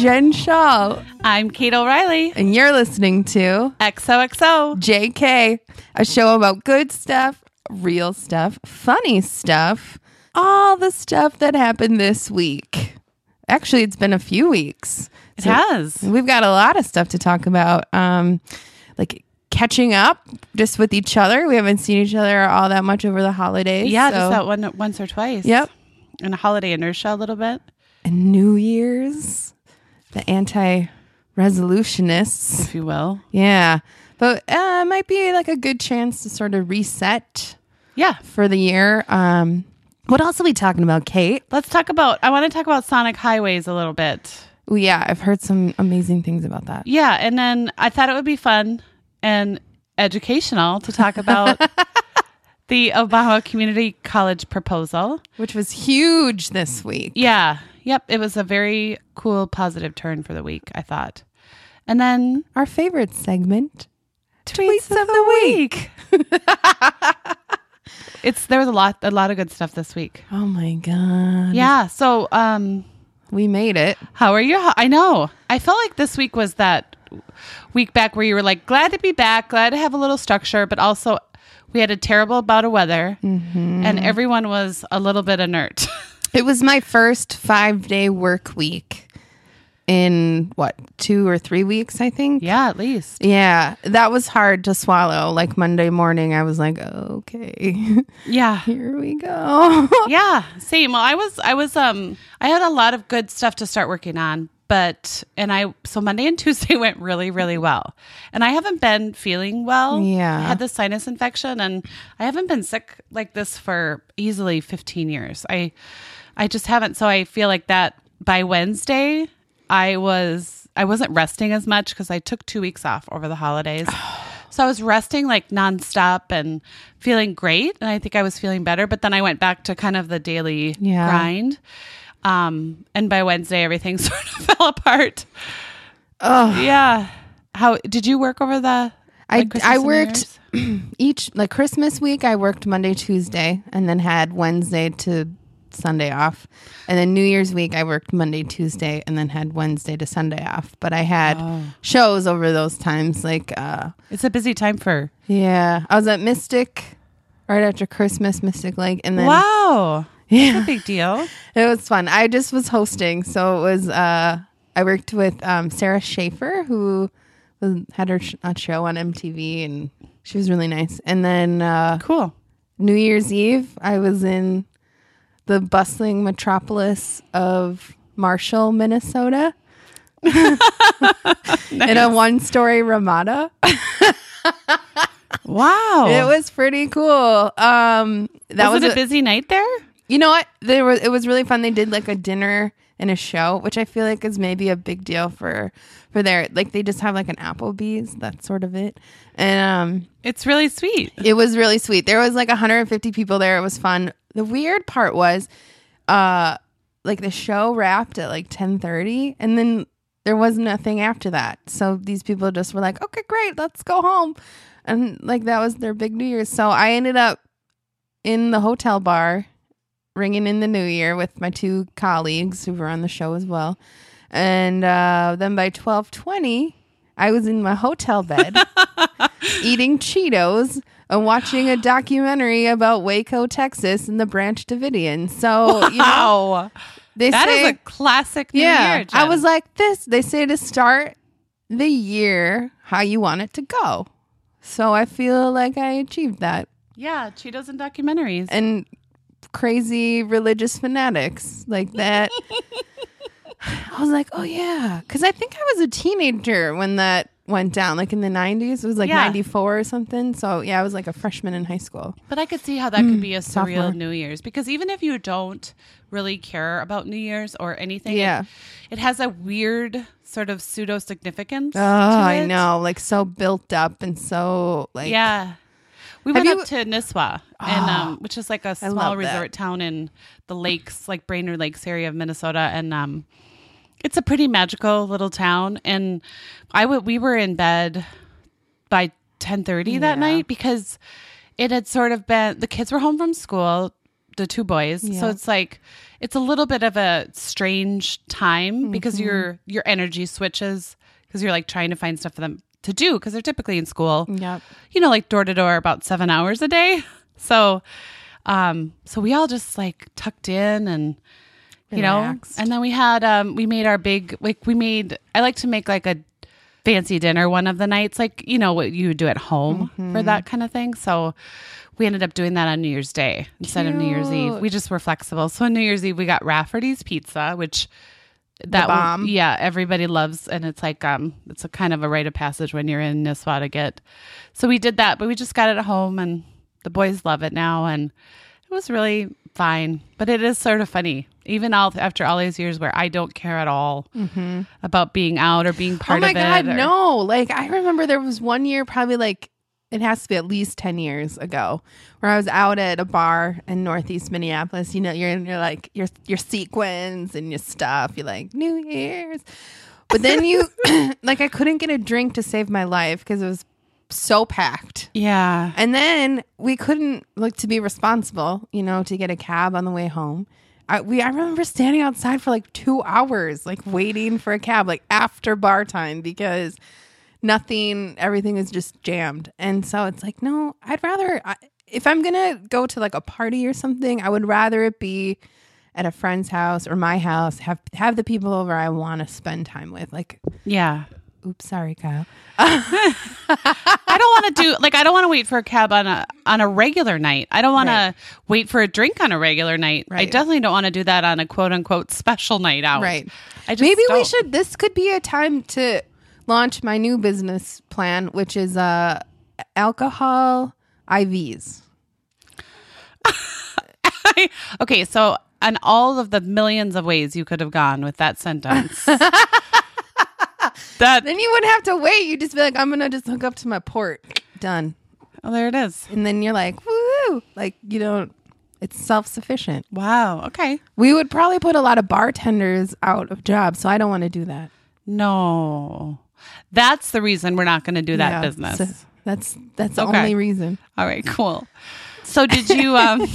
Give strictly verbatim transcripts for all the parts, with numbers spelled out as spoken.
Jen Shaw. I'm Kate O'Reilly. And you're listening to X O X O J K, a show about good stuff, real stuff, funny stuff, all the stuff that happened this week. Actually, it's been a few weeks. It so has. We've got a lot of stuff to talk about. Um, like catching up just with each other. We haven't seen each other all that much over the holidays. Yeah, so. just that one once or twice. Yep. And a holiday inertia a little bit. And New Year's, the anti-resolutionists, if you will. Yeah. But uh, it might be like a good chance to sort of reset. Yeah. For the year. Um, what else are we talking about, Kate? Let's talk about, I want to talk about Sonic Highways a little bit. Well, yeah, I've heard some amazing things about that. Yeah, and then I thought it would be fun and educational to talk about the Obama Community College proposal. Which was huge this week. Yeah. Yep. It was a very cool, positive turn for the week, I thought. And then our favorite segment, Tweets, Tweets of, of the Week. week. It's there was a lot a lot of good stuff this week. Oh my God. Yeah. So um we made it. How are you? I know. I felt like this week was that week back where you were like, glad to be back, glad to have a little structure, but also we had a terrible bout of weather mm-hmm. and everyone was a little bit inert. It was my first five day work week in what, two or three weeks, I think. Yeah, at least. Yeah, that was hard to swallow. Like Monday morning, I was like, okay, yeah, here we go. Yeah, same. Well, I was, I was, um, I had a lot of good stuff to start working on, but, and I, so Monday and Tuesday went really, really well. And I haven't been feeling well. Yeah. I had the sinus infection and I haven't been sick like this for easily fifteen years. I, I just haven't. So I feel like that by Wednesday, I was, I wasn't resting as much because I took two weeks off over the holidays. So I was resting like nonstop and feeling great. And I think I was feeling better. But then I went back to kind of the daily yeah. grind. Um, and by Wednesday, everything sort of fell apart. Oh, yeah. How did you work over the? I, I worked each, like Christmas week, I worked Monday, Tuesday, and then had Wednesday to Sunday off. And then New Year's week, I worked Monday, Tuesday, and then had Wednesday to Sunday off. But I had oh. shows over those times. Like, uh, it's a busy time for. Yeah. I was at Mystic right after Christmas, Mystic Lake. And then. Wow. Yeah. That's a big deal. It was fun. I just was hosting. So it was, uh, I worked with um, Sarah Schaefer, who was, had her sh- show on M T V, and she was really nice. And then. Uh, cool. New Year's Eve, I was in the bustling metropolis of Marshall, Minnesota, nice. In a one-story Ramada. Wow, it was pretty cool. Um, that was, was it a, a busy night there. You know what? There was. It was really fun. They did like a dinner and a show, which I feel like is maybe a big deal for for there. Like they just have like an Applebee's. That's sort of it. And um, it's really sweet. It was really sweet. There was like one hundred fifty people there. It was fun. The weird part was, uh, like the show wrapped at like ten thirty, and then there was nothing after that. So these people just were like, "Okay, great, let's go home," and like that was their big New Year's. So I ended up in the hotel bar, ringing in the New Year with my two colleagues who were on the show as well, and uh, then by twelve twenty, I was in my hotel bed eating Cheetos and watching a documentary about Waco, Texas, and the Branch Davidians. So, wow. you know, they that say, is a classic New yeah, Year, Jen. I was like this. They say to start the year how you want it to go. So I feel like I achieved that. Yeah, Cheetos and documentaries. And crazy religious fanatics like that. I was like, oh, yeah. Because I think I was a teenager when that went down, like in the nineties. It was like yeah. ninety-four or something. So, yeah, I was like a freshman in high school. But I could see how that mm, could be a surreal sophomore. New Year's. Because even if you don't really care about New Year's or anything, yeah. it, it has a weird sort of pseudo-significance. Oh, I know. Like so built up and so like... Yeah. We Have went you, up to Nisswa, and, um, which is like a small resort that. town in the lakes, like Brainerd Lakes area of Minnesota. And um, it's a pretty magical little town. And I w- we were in bed by ten thirty yeah. that night because it had sort of been, the kids were home from school. the two boys. Yeah. So it's like it's a little bit of a strange time because your your energy switches because you're like trying to find stuff for them to do because they're typically in school. Yep. You know, like door to door about seven hours a day. So, um, so we all just like tucked in and you Relaxed. know, and then we had um, we made our big like we made. I like to make like a fancy dinner one of the nights, like you know what you would do at home Mm-hmm. for that kind of thing. So we ended up doing that on New Year's Day instead of New Year's Eve. Cute. We just were flexible. So on New Year's Eve we got Rafferty's Pizza, which that bomb. one- yeah, everybody loves, and it's like um, it's a kind of a rite of passage when you're in Nisswa to get. So we did that, but we just got it at home, and the boys love it now, and it was really fine. But it is sort of funny, even all after all these years where I don't care at all about being out or being part Oh my of it. God, or- no. Like, I remember there was one year, probably like, it has to be at least ten years ago, where I was out at a bar in Northeast Minneapolis. You know, you're in your like, your, your sequins and your stuff. You're like, New Year's. But then you, like, I couldn't get a drink to save my life because it was so packed. Yeah. And then we couldn't look to be responsible, you know, to get a cab on the way home. I, we I remember standing outside for like two hours, like waiting for a cab, like after bar time, because nothing, everything is just jammed. And so it's like, no, I'd rather, I, if I'm gonna go to like a party or something, I would rather it be at a friend's house or my house. Have have the people over I want to spend time with. Like, Yeah. oops, sorry, Kyle. I don't want to do like I don't want to wait for a cab on a on a regular night. I don't want Right. to wait for a drink on a regular night. I Right. definitely don't want to do that on a quote unquote special night out. Right. I just Maybe we don't. should. This could be a time to launch my new business plan, which is uh, alcohol I Vs. Okay, so on all of the millions of ways you could have gone with that sentence. that Then you wouldn't have to wait. You just be like, I'm gonna just hook up to my port. Done. oh, there it is. And then you're like, woo! Like you don't. It's self sufficient. Wow. Okay. We would probably put a lot of bartenders out of jobs, so I don't want to do that. No, that's the reason we're not going to do that Yeah, business. so that's that's the Okay. only reason. All right, cool. So did you? Um,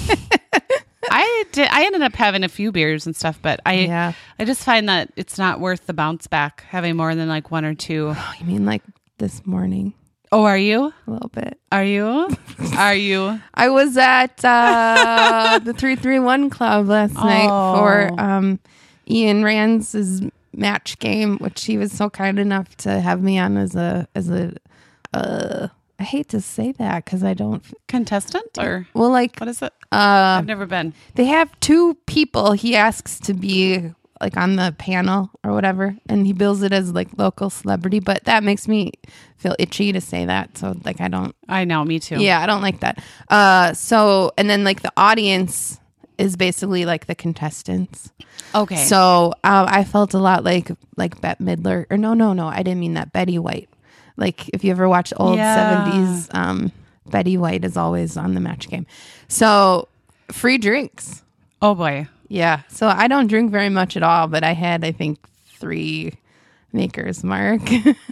I did. I ended up having a few beers and stuff, but I Yeah. I just find that it's not worth the bounce back having more than like one or two. Oh, you mean like this morning? Oh, are you? A little bit. Are you? Are you? I was at uh, the three three one Club last night Oh. for um, Ian Rands' match game, which he was so kind enough to have me on as a as a. Uh, I hate to say that because I don't. Contestant or Well, like what is it? uh, I've never been. they have two people he asks to be like on the panel or whatever, and he bills it as like local celebrity. But that makes me feel itchy to say that. So like I don't. I know, me too. Yeah, I don't like that. Uh, so and then like the audience is basically like the contestants. Okay. So uh, I felt a lot like like Bette Midler, or no, no, no, I didn't mean that. Betty White. Like if you ever watch old Yeah. seventies, um, Betty White is always on the match game. So free drinks. oh boy. Yeah. So I don't drink very much at all, but I had I think three Maker's Mark,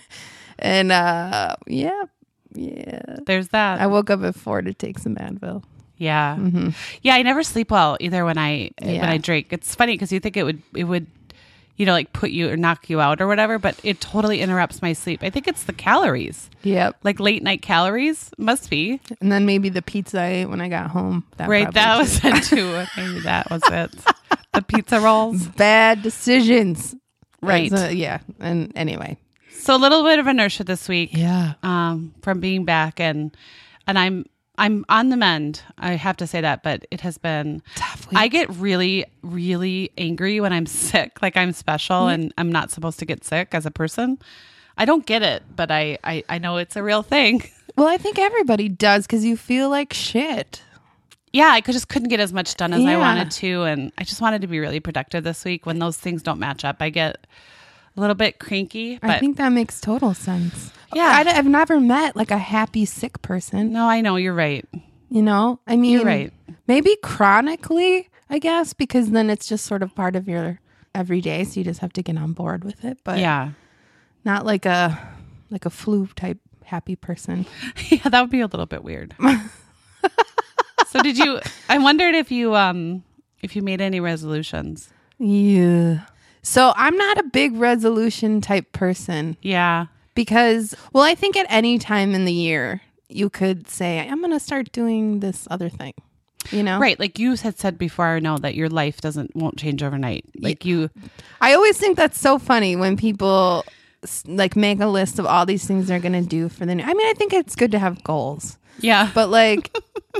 and uh, yeah, yeah. There's that. I woke up at four to take some Advil. Yeah. Yeah, I never sleep well either when I when Yeah. I drink. It's funny because you think it would it would you know like put you or knock you out or whatever, but it totally interrupts my sleep. I think it's the calories. Yep. Like late night calories must be. And then maybe the pizza I ate when I got home. That Right, probably that too. was it too. Maybe that was it. The pizza rolls. Bad decisions. Right. So, yeah. And anyway. So a little bit of inertia this week. Yeah. Um, from being back and and I'm I'm on the mend. I have to say that, but it has been Tough week. I get really, really angry when I'm sick, like I'm special and I'm not supposed to get sick as a person. I don't get it, but I, I, I know it's a real thing. Well, I think everybody does because you feel like shit. Yeah, I could just couldn't get as much done as I Yeah. wanted to, and I just wanted to be really productive this week. When those things don't match up, I get a little bit cranky. But I think that makes total sense. Yeah. I, have never met like a happy sick person. no, I know you're right. You know, I mean, You're right. Maybe chronically, I guess, because then it's just sort of part of your everyday. So you just have to get on board with it. But Yeah, not like a like a flu type happy person. yeah, that would be a little bit weird. So did you, I wondered if you, um, if you made any resolutions. Yeah. So I'm not a big resolution type person Yeah. because, well, I think at any time in the year, you could say, I'm going to start doing this other thing, you know? Right. Like you had said before, I know that your life doesn't, won't change overnight. Like you, I always think that's so funny when people s- like make a list of all these things they're going to do for the new. I mean, I think it's good to have goals, yeah. but like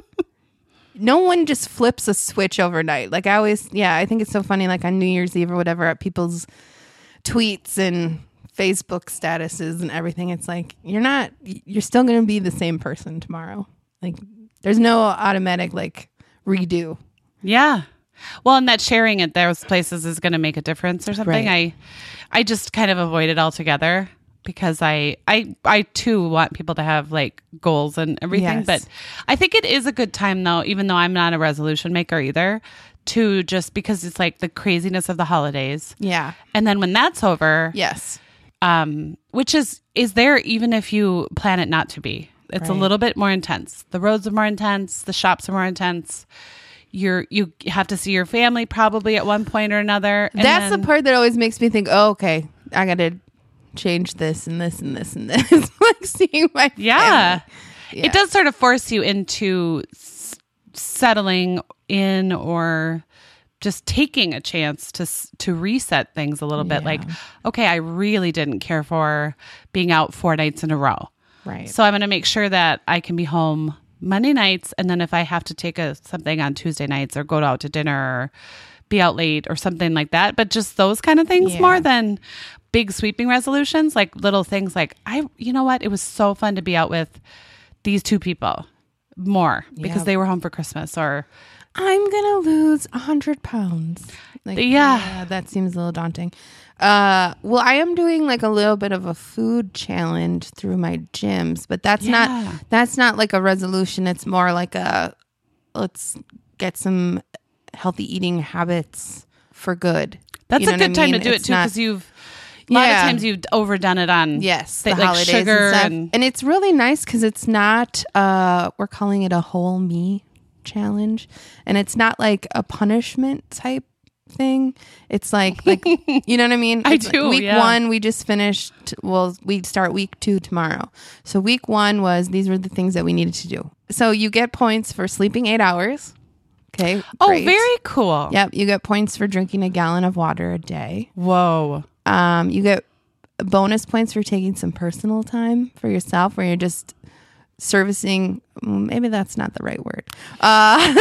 no one just flips a switch overnight. Like I always, yeah, I think it's so funny, like on New Year's Eve or whatever, at people's tweets and Facebook statuses and everything. It's like, you're not, you're still going to be the same person tomorrow. Like there's no automatic like redo. Yeah. Well, and that sharing at those places is going to make a difference or something. Right. I, I just kind of avoid it altogether because I, I, I too want people to have like goals and everything. Yes. But I think it is a good time though, even though I'm not a resolution maker either, to just because it's like the craziness of the holidays. Yeah. And then when that's over, Yes. um, which is, is there even if you plan it not to be, it's a Right. little bit more intense. The roads are more intense. The shops are more intense. You're, you have to see your family probably at one point or another. And That's then- the part that always makes me think, oh, okay, I got to change this and this and this and this. Like seeing my Yeah. family. Yeah. It does sort of force you into s- settling in or just taking a chance to s- to reset things a little bit. Yeah. Like, okay, I really didn't care for being out four nights in a row. Right. So I'm going to make sure that I can be home Monday nights. And then if I have to take a something on Tuesday nights or go out to dinner or be out late or something like that, but just those kind of things Yeah. more than big sweeping resolutions, like little things like, I, you know what? It was so fun to be out with these two people more because Yeah. they were home for Christmas or I'm going to lose a hundred pounds. Like, Yeah. That seems a little daunting. Uh, well, I am doing like a little bit of a food challenge through my gyms, but that's Yeah. not, that's not like a resolution. It's more like a, let's get some healthy eating habits for good. that's You know a what I good time to mean? do it It's too not- because you've a lot Yeah. of times you've overdone it on Yes, th- the like holidays sugar and stuff. and, And it's really nice because it's not, uh, we're calling it a whole me challenge. And it's not like a punishment type thing. It's like, like you know what I mean? I It's like do, week yeah. one, we just finished, well, we start week two tomorrow. So week one was, these were the things that we needed to do. So you get points for sleeping eight hours. Okay. oh, great. very cool. Yep. You get points for drinking a gallon of water a day. Whoa. Um, you get bonus points for taking some personal time for yourself where you're just servicing. Maybe that's not the right word. Uh,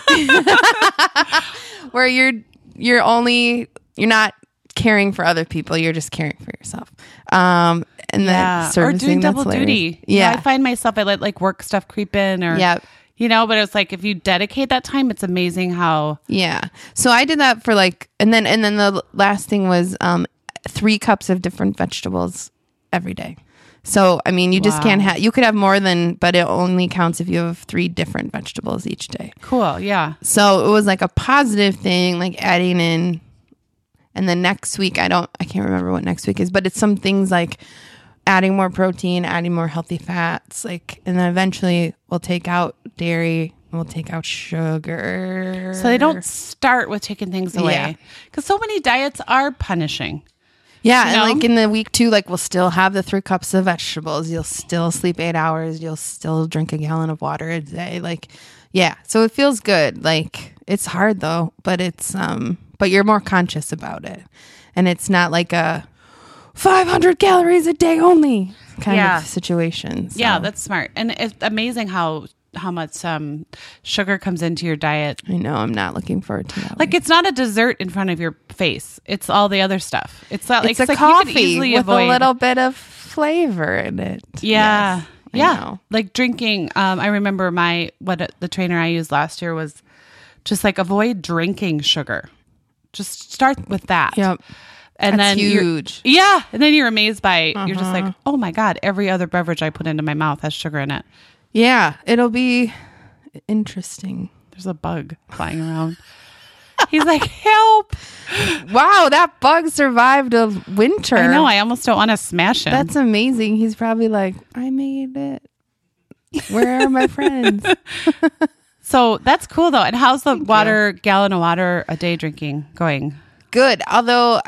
where you're, you're only, you're not caring for other people. You're just caring for yourself. Um, and Yeah. then Or servicing, doing that's double hilarious. duty. You know, Yeah. I find myself, I let like work stuff creep in or, Yep. you know, but it's like if you dedicate that time, it's amazing how. Yeah. So I did that for like, and then, and then the last thing was, um, three cups of different vegetables every day. So, I mean, you just Wow. can't have, you could have more than, but it only counts if you have three different vegetables each day. Cool. Yeah. So it was like a positive thing, like adding in, and then next week, I don't, I can't remember what next week is, but it's some things like adding more protein, adding more healthy fats, like, and then eventually we'll take out dairy, we'll take out sugar. So they don't start with taking things Yeah. away because so many diets are punishing. Yeah, You and know? like in the week two, like we'll still have the three cups of vegetables. You'll still sleep eight hours. You'll still drink a gallon of water a day. Like, yeah. So it feels good. Like it's hard though, but it's um, but you're more conscious about it, and it's not like a five hundred calories a day only kind Yeah. of situation. So, Yeah, that's smart. And it's amazing how how much um, sugar comes into your diet. I know. I'm not looking forward to that. Like it's not a dessert in front of your face. It's all the other stuff. It's not like it's a like you could coffee easily with avoid. a little bit of flavor in it. Yeah. Yes, I yeah. know. Like drinking. Um, I remember my, what the trainer I used last year was just like avoid drinking sugar. Just start with that. Yep. And That's then you're- huge. Yeah. And then you're amazed by, you're just Uh-huh. like, oh my God, every other beverage I put into my mouth has sugar in it. Yeah, it'll be interesting. There's a bug flying around. He's like, help. Wow, that bug survived a winter. I know. I almost don't want to smash him. That's amazing. He's probably like, I made it. Where are my friends? So that's cool though. And how's the Thank water you. gallon of water a day drinking going? Good. Although,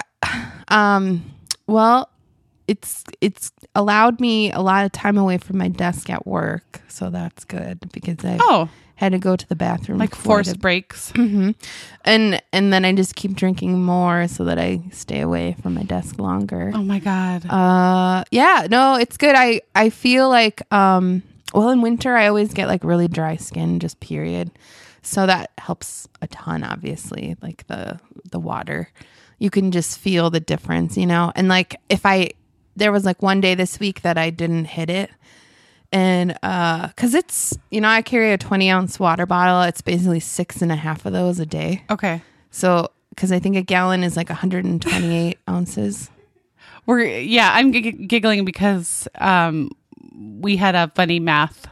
um, well, it's it's allowed me a lot of time away from my desk at work, so that's good because I oh. had to go to the bathroom, like forced breaks, mm-hmm. and and then I just keep drinking more so that I stay away from my desk longer. Oh my god. Uh, yeah, no, it's good. I I feel like um, well, in winter I always get like really dry skin, just period. So that helps a ton, obviously, like the the water. You can just feel the difference, you know? And like if I, there was like one day this week that I didn't hit it. And uh, cause it's, you know, I carry a twenty ounce water bottle. It's basically six and a half of those a day. Okay. So, cause I think a gallon is like one hundred twenty-eight ounces. We're, yeah, I'm g- giggling because um, we had a funny math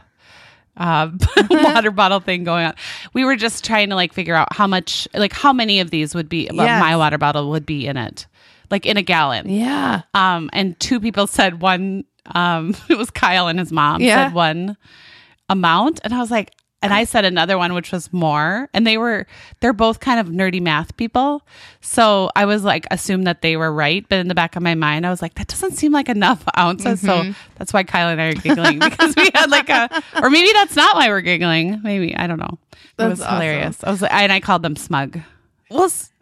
uh, water bottle thing going on. We were just trying to like figure out how much, like how many of these would be, well, Yes. my water bottle would be in it, like in a gallon. Yeah. Um, and two people said one, um, it was Kyle and his mom Yeah. said one amount. And I was like, and I said another one, which was more. And they were, they're both kind of nerdy math people. So I was like, assumed that they were right. But in the back of my mind, I was like, that doesn't seem like enough ounces. Mm-hmm. So that's why Kyle and I are giggling because we had like a, or maybe that's not why we're giggling. Maybe, I don't know. It That's was awesome. hilarious. I was like, and I called them smug. Well, s-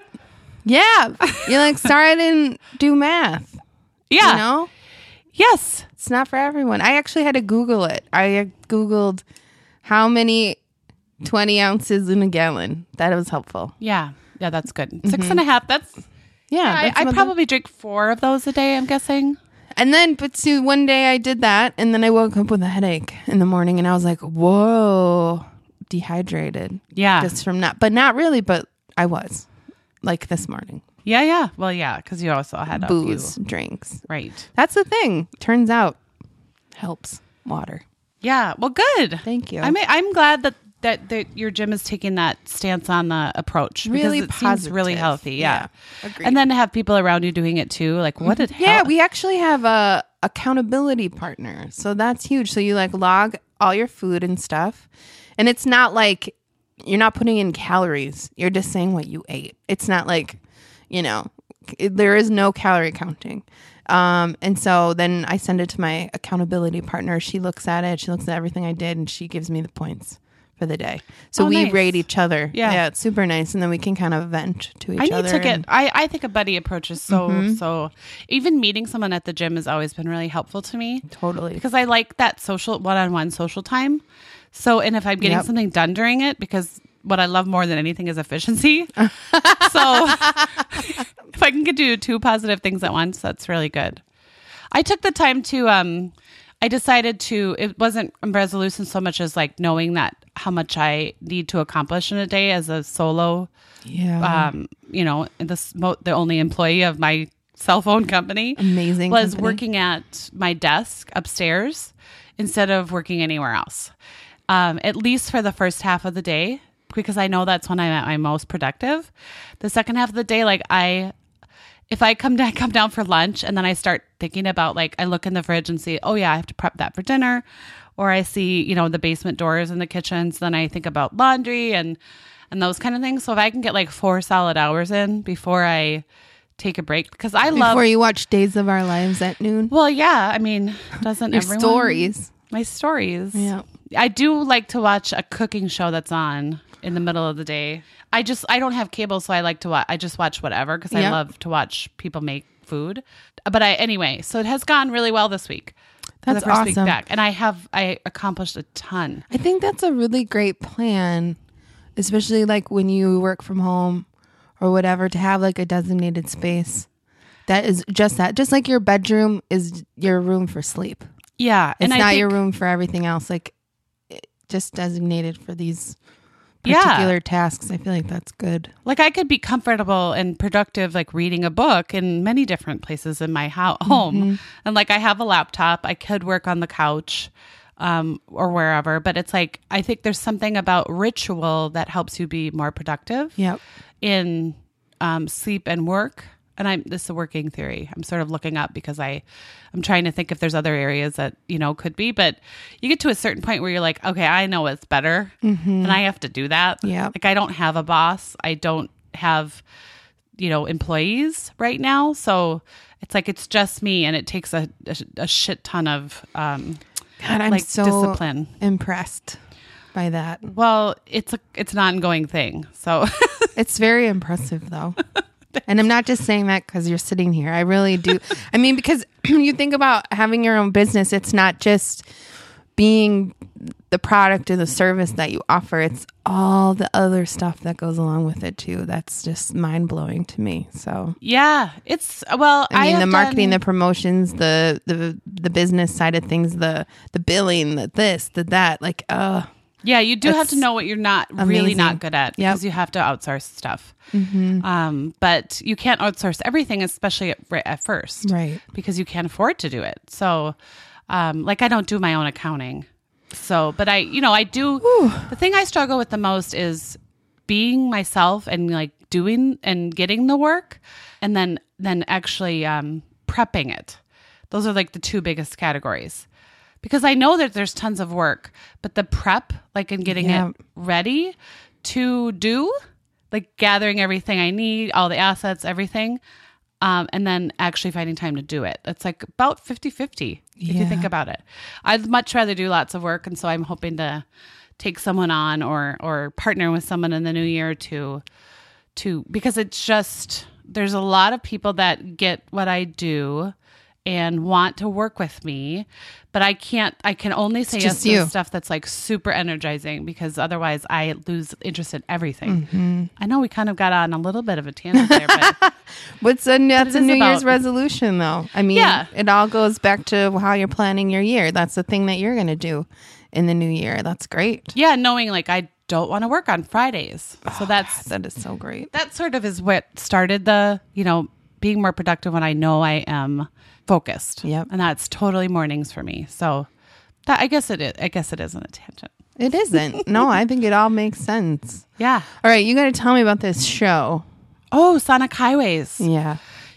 yeah. You're like, sorry I didn't do math. Yeah. You know? Yes. It's not for everyone. I actually had to Google it. I Googled how many twenty ounces in a gallon. That was helpful. Yeah. Yeah, that's good. Six and a half. That's, Yeah. I, that's I about probably drink four of those a day, I'm guessing. the- and then, but see, one day I did that, and then I woke up with a headache in the morning, and I was like, whoa, dehydrated. Yeah. Just from not, but not really, but I was. Like this morning. Yeah, yeah. Well, yeah, because you also had Booze, a few. drinks. Right. That's the thing. Turns out, helps. Water. Yeah. Well, good. Thank you. I mean, I'm glad that, that that your gym is taking that stance on the approach. Really because it seems positive. really healthy. Yeah. Yeah. Agreed. And then to have people around you doing it too. Like, what did Yeah, hell? we actually have a accountability partner. So that's huge. So you like log all your food and stuff. And it's not like you're not putting in calories. You're just saying what you ate. It's not like, you know, it, there is no calorie counting. Um, and so then I send it to my accountability partner. She looks at it. She looks at everything I did and she gives me the points for the day. So Oh, we nice. rate each other. Yeah. Yeah, it's super nice. And then we can kind of vent to each I need other. to get. and- I, I think a buddy approach is so Mm-hmm. so. Even meeting someone at the gym has always been really helpful to me Totally. because I like that social one-on-one social time. So, and if I'm getting Yep. something done during it, because what I love more than anything is efficiency. So, if I can do two positive things at once, that's really good. I took the time to. Um, I decided to. It wasn't a resolution so much as like knowing that how much I need to accomplish in a day as a solo. Yeah. Um, you know, the mo- the only employee of my cell phone company Amazing was company. working at my desk upstairs instead of working anywhere else. Um, at least for the first half of the day, because I know that's when I'm at my most productive. The second half of the day, like I, if I come down, come down for lunch and then I start thinking about like, I look in the fridge and see, oh yeah, I have to prep that for dinner. Or I see, you know, the basement doors in the kitchens. Then I think about laundry and, and those kind of things. So if I can get like four solid hours in before I take a break, because I love, Before you watch Days of Our Lives at noon. well, yeah, I mean, doesn't Your everyone? stories. My stories. Yeah. I do like to watch a cooking show that's on in the middle of the day. I just, I don't have cable, so I like to watch, I just watch whatever because I Yep. love to watch people make food. But I, anyway, so it has gone really well this week. for That's the first week awesome. back. And I have, I accomplished a ton. I think that's a really great plan, especially like when you work from home or whatever, to have like a designated space. That is just that. Just like your bedroom is your room for sleep. Yeah. It's and not I think, your room for everything else. Like it- just designated for these Yeah. particular tasks. I feel like that's good. like I could be comfortable and productive, like reading a book in many different places in my ho- home. And like I have a laptop, I could work on the couch um, or wherever. But it's like, I think there's something about ritual that helps you be more productive Yep. in um, sleep and work. and I'm this is a working theory. I'm sort of looking up because I, I'm trying to think if there's other areas that, you know, could be, but you get to a certain point where you're like, okay, I know it's better Mm-hmm. and I have to do that. Yeah. Like I don't have a boss. I don't have, you know, employees right now. So it's like, it's just me and it takes a, a, a shit ton of, um, God, I'm like so discipline. impressed by that. Well, it's a, it's an ongoing thing. So It's very impressive, though. And I'm not just saying that because you're sitting here. I really do. I mean, because you think about having your own business, it's not just being the product or the service that you offer. It's all the other stuff that goes along with it, too. That's just mind blowing to me. So, yeah, it's, well, I mean, have the marketing, done- the promotions, the, the, the business side of things, the, the billing, the this, the that, like, uh, yeah, you do have That's to know what you're not really amazing. not good at Yep. because you have to outsource stuff. Mm-hmm. Um, but you can't outsource everything, especially at, right at first, right. because you can't afford to do it. So, um, like I don't do my own accounting. So, but I, you know, I do. Whew. The thing I struggle with the most is being myself and like doing and getting the work, and then then actually um, prepping it. Those are like the two biggest categories. Because I know that there's tons of work, but the prep, like in getting Yeah. it ready to do, like gathering everything I need, all the assets, everything, um, and then actually finding time to do it. It's like about fifty-fifty if you Yeah. think about it. I'd much rather do lots of work. And so I'm hoping to take someone on or or partner with someone in the new year to, to because it's just, there's a lot of people that get what I do and want to work with me, but I can't, I can only say yes just to you. stuff that's like super energizing because otherwise I lose interest in everything. Mm-hmm. I know we kind of got on a little bit of a tangent there, but What's a, that's it a is New Year's about- resolution, though. I mean, Yeah. it all goes back to how you're planning your year. That's the thing that you're going to do in the new year. That's great. yeah, knowing like I don't want to work on Fridays. So that's, That is so great. that sort of is what started the, you know, being more productive when I know I am focused. Yep. And that's totally mornings for me. So that, I guess it is, I guess it isn't a tangent. It isn't. No, I think it all makes sense. Yeah. All right, you got to tell me about this show. Oh, Sonic Highways. Yeah.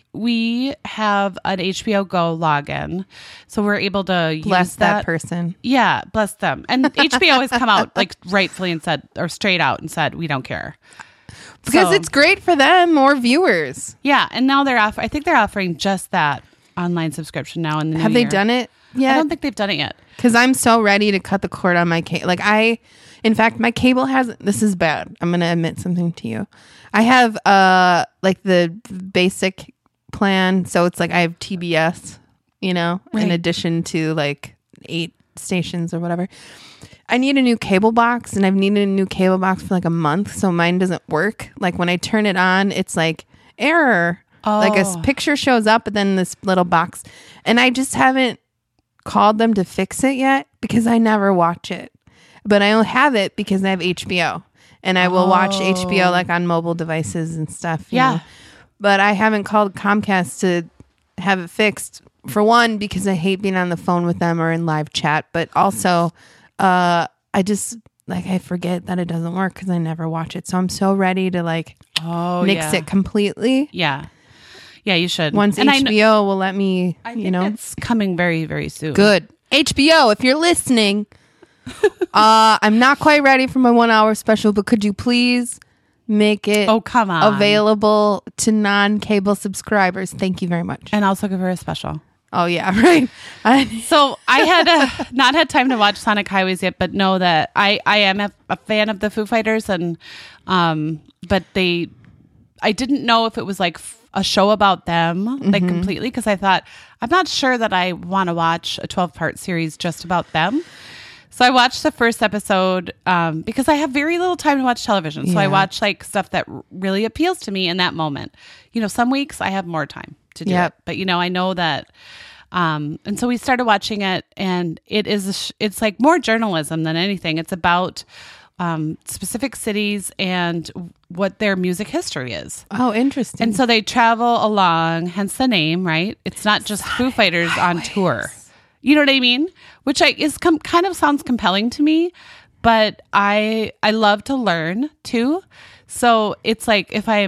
We have an H B O Go login, so we're able to Bless use that, that. person. Yeah, bless them. And H B O has come out like rightfully and said, or straight out and said, we don't care. Because So- it's great for them, more viewers. Yeah, and now they're off. I think they're offering just that online subscription now. In the new Have they year. done it I yet? don't think they've done it yet. Because I'm so ready to cut the cord on my cable. Like I, in fact, my cable has. This is bad. I'm gonna admit something to you. I have uh like the basic plan, so it's like I have T B S, you know, in Right. addition to like eight stations or whatever. I need a new cable box, and I've needed a new cable box for like a month, so mine doesn't work. Like when I turn it on, it's like error. Like a s- Oh. picture shows up, but then this little box, and I just haven't called them to fix it yet because I never watch it. But I only have it because I have H B O, and I will watch H B O like on mobile devices and stuff. you Yeah. know. But I haven't called Comcast to have it fixed. For one, because I hate being on the phone with them or in live chat, but also, uh, I just like I forget that it doesn't work because I never watch it. So I'm so ready to like Oh, nix yeah. it completely. Yeah. Yeah, you should. Once And I H kn- B O will let me, I you think know, it's coming very, very soon. good. H B O, if you're listening, uh, I'm not quite ready for my one hour special, but could you please make it Oh, come on. available to non-cable subscribers? Thank you very much. And also give her a special. Oh yeah, right. I, So I had uh, not had time to watch Sonic Highways yet, but know that I, I am a, a fan of the Foo Fighters, and um, but they, I didn't know if it was like f- a show about them, like completely, because I thought I'm not sure that I want to watch a twelve part series just about them. So I watched the first episode um, because I have very little time to watch television. So I Yeah. watch like stuff that r- really appeals to me in that moment. You know, some weeks I have more time to do Yep. it, but you know, I know that. Um, and so we started watching it, and it is a sh- it's like more journalism than anything. It's about um, specific cities and what their music history is. oh, interesting. And so they travel along, hence the name, right? It's not just Foo Fighters on tour. You know what I mean? Which I is com- kind of sounds compelling to me, but I I love to learn too. So it's like if I'm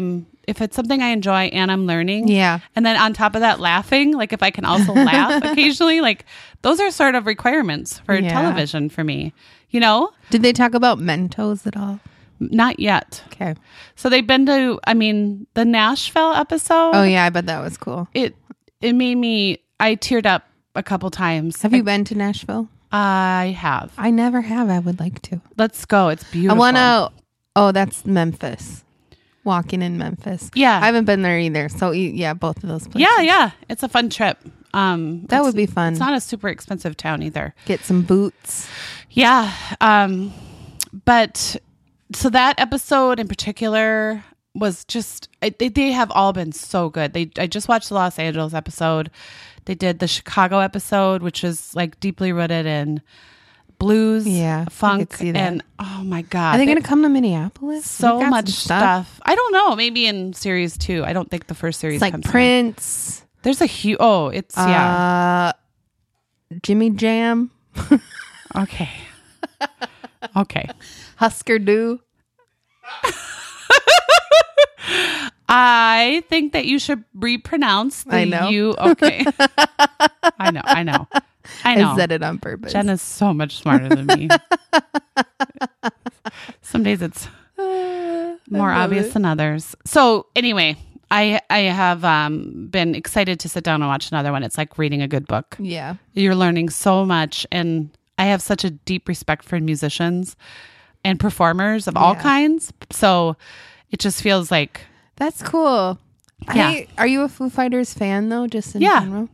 if it's something I enjoy and I'm learning, Yeah. and then on top of that, laughing, like if I can also laugh occasionally, like those are sort of requirements for Yeah. television for me. You know, Did they talk about Mentos at all? not yet. Okay. So they've been to, I mean, the Nashville episode. Oh yeah, I bet that was cool. It it made me. I teared up a couple times. Have you been to Nashville? I have. I never have. I would like to. Let's go. It's beautiful. I want to. Oh, that's Memphis. Walking in Memphis. Yeah. I haven't been there either. So e- yeah, both of those places. Yeah, yeah. It's a fun trip. Um, That it's- would be fun. It's not a super expensive town either. Get some boots. Yeah. Um, but so that episode in particular was just, I, they, they have all been so good. They, I just watched the Los Angeles episode. They did the Chicago episode, which is like deeply rooted in blues, Yeah, I funk, could see that. and oh my God. Are they they- going to come to Minneapolis? so They've got much some stuff. I don't know. Maybe in series two. I don't think the first series It's like comes. in. Prince. There's a huge. Oh, it's yeah. Uh, Jimmy Jam. Okay. Okay. Husker Du. I think that you should repronounce the I know. you. Okay. I know. I know. I know. I said it on purpose. Jen is so much smarter than me. Some days it's more love obvious it. than others. So anyway, I I have um, been excited to sit down and watch another one. It's like reading a good book. Yeah. You're learning so much, and I have such a deep respect for musicians and performers of all Yeah. kinds. So it just feels like That's cool. Yeah. I, are you a Foo Fighters fan though? Just in Yeah. general?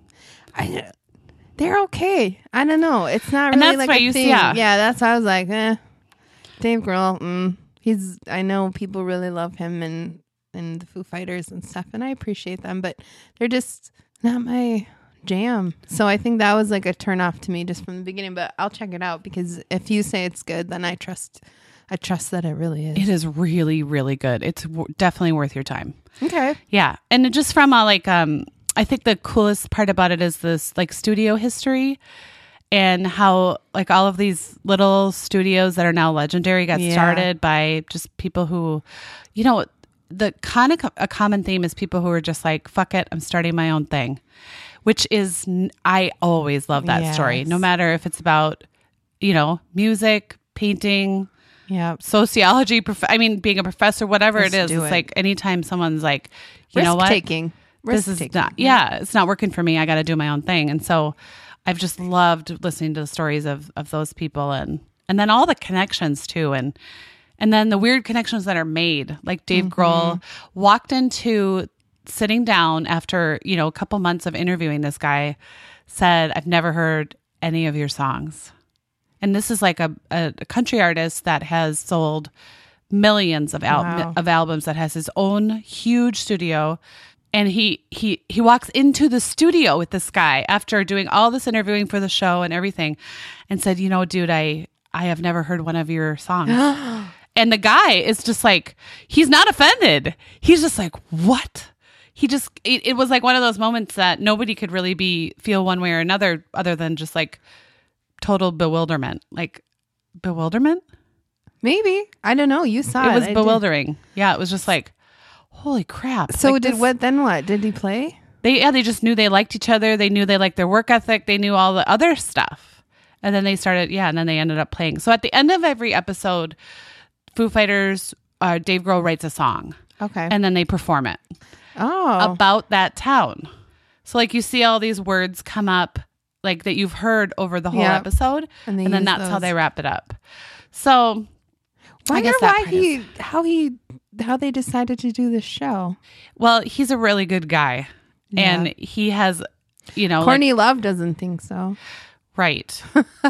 I, they're okay. I don't know. It's not And really that's like why a you- thing. yeah. Yeah, that's why I was like, eh. Dave Grohl, mm, he's. I know people really love him and and the Foo Fighters and stuff, and I appreciate them, but they're just not my jam. So I think that was like a turn off to me just from the beginning. But I'll check it out because if you say it's good, then I trust. I trust that it really is. it is really, really good. It's w- definitely worth your time. Okay. Yeah. And it just from a like, um, I think the coolest part about it is this like studio history and how like all of these little studios that are now legendary got Yeah. started by just people who, you know, the kind of a common theme is people who are just like, fuck it, I'm starting my own thing, which is, n- I always love that story, Yes. no matter if it's about, you know, music, painting, Yeah. sociology, prof- I mean, being a professor, whatever Just it is, do it's it. like anytime someone's like, you know Risk what, taking. this is not, yeah, it's not working for me. I got to do my own thing. And so I've just loved listening to the stories of, of those people and, and then all the connections too. And, and then the weird connections that are made, like Dave Mm-hmm. Grohl walked into sitting down after, you know, a couple months of interviewing this guy, said, I've never heard any of your songs. And this is like a, a, a country artist that has sold millions of al- Wow. of albums, that has his own huge studio. And he he he walks into the studio with this guy after doing all this interviewing for the show and everything, and said, "You know, dude, I I have never heard one of your songs." And the guy is just like, he's not offended. He's just like, "What?" He just it, it was like one of those moments that nobody could really be feel one way or another, other than just like total bewilderment, like bewilderment. Maybe. I don't know. You saw it. It was I did. bewildering. Yeah, it was just like, holy crap. So Like did this- what then what? Did he play? They yeah, they just knew they liked each other. They knew they liked their work ethic. They knew all the other stuff. And then they started, yeah, and then they ended up playing. So at the end of every episode, Foo Fighters, uh, Dave Grohl writes a song, Okay. and then they perform it oh. about that town. So like you see all these words come up like that you've heard over the whole Yeah. episode, And and, they then use that's how those. they wrap it up. So I Wonder guess that why part he how he how they decided to do this show. well, he's a really good guy, Yeah. and he has, you know, like- Courtney Love doesn't think so. right.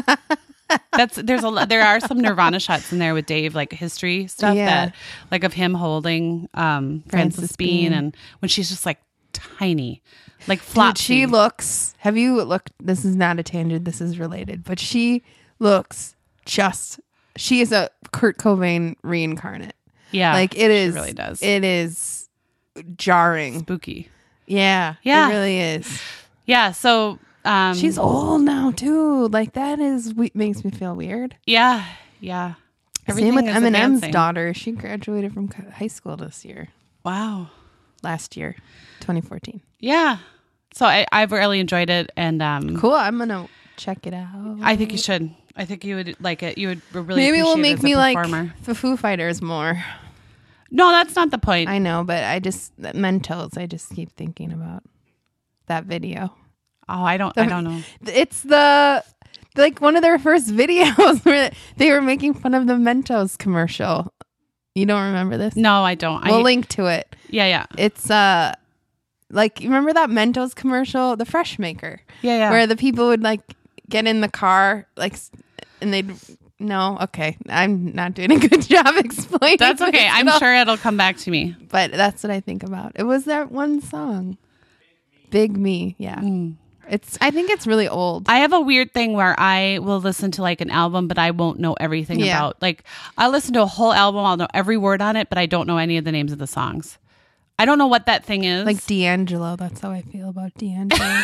That's there's a lot- there are some Nirvana shots in there with Dave, like history stuff Yeah. that like of him holding um Frances, Frances Bean, Bean. and when she's just like tiny, like Dude, flopsy. she looks. Have you looked? This is not a tangent. This is related, but she looks just. She is a Kurt Cobain reincarnate. yeah, like it is. She really does. It is jarring. Spooky. Yeah. Yeah. It really is. Yeah. So um, She's old now too. Like that is we- makes me feel weird. yeah, yeah. Same with is Eminem's advancing. daughter. She graduated from co- high school this year. Wow. last year, twenty fourteen. Yeah. So I, I've really enjoyed it. And um, Cool. I'm going to check it out. I think you should. I think you would like it. You would really Maybe it will appreciate make it as me a like performer. the Foo Fighters more. No, that's not the point. I know, but I just, Mentos, I just keep thinking about that video. oh, I don't. I don't know. It's the, like one of their first videos where they were making fun of the Mentos commercial. You don't remember this? No, I don't. We'll I, link to it. Yeah, yeah, It's uh like you remember that Mentos commercial, the Fresh Maker, yeah, yeah. where the people would like get in the car like s- and they'd no, okay. I'm not doing a good job explaining. That's okay. this I'm at all, sure it'll come back to me. but that's what I think about. It was that one song. Big Me, yeah. It's I think it's really old. I have a weird thing where I will listen to like an album, but I won't know everything Yeah. about. Like I'll listen to a whole album, I'll know every word on it, but I don't know any of the names of the songs. I don't know what that thing is. Like D'Angelo, that's how I feel about D'Angelo.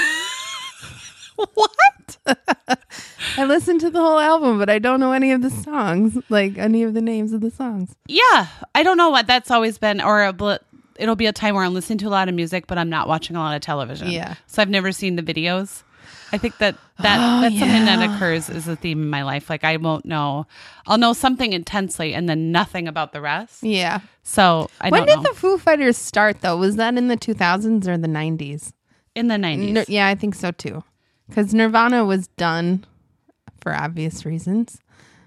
what? I listened to the whole album, but I don't know any of the songs, like any of the names of the songs. Yeah, I don't know what that's always been. Or a bl- it'll be a time where I'm listening to a lot of music, but I'm not watching a lot of television. Yeah. So I've never seen the videos. I think that, that Oh, that's something that yeah. occurs as a theme in my life. Like I won't know. I'll know something intensely and then nothing about the rest. Yeah. So I When don't did know. the Foo Fighters start, though? Was that in the two thousands or the nineties? in the nineties. Nir- yeah, I think so, too. Because Nirvana was done for obvious reasons.